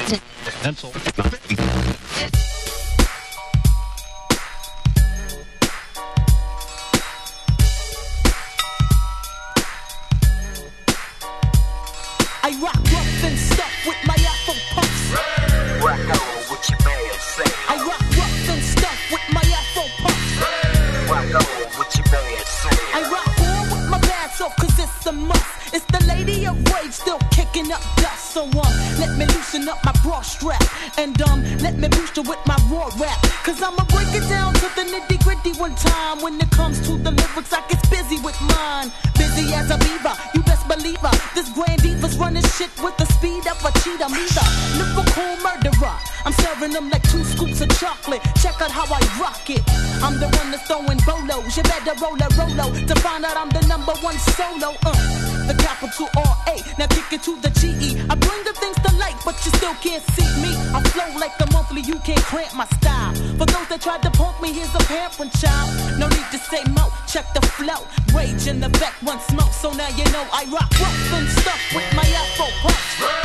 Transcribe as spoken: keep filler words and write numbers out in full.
Pencil. I rock rough and stuff with my Afro puffs. Rock on what your man say. I rock rough and stuff with my Afro puffs. Rock on what your man say. I rock on with my bass off cause it's a must. It's the lady of rage still kicking up dust. So um, let me loosen up my bra strap. And um, let me boost her with my raw rap. Cause I'ma break it down to the nitty gritty one time. When it comes to the lyrics I get busy with mine. Busy as a beaver, you best believe her. This grand diva's running shit with the speed of a cheetah. Me the lyrical murderer, I'm serving them like two scoops of chocolate. Check out how I rock it. I'm the one that's throwing bolos. You better roll a rolo to find out I'm the number one solo. Uh, the capital R A, now kick it to the G E. I bring the things to light, but you still can't see me. I flow like the monthly, you can't cramp my style. For those that tried to punk me, here's a parent child. No need to say mo, check the flow. Rage in the back, one smoke, so now you know I rock rough and stuff with my Afro puffs.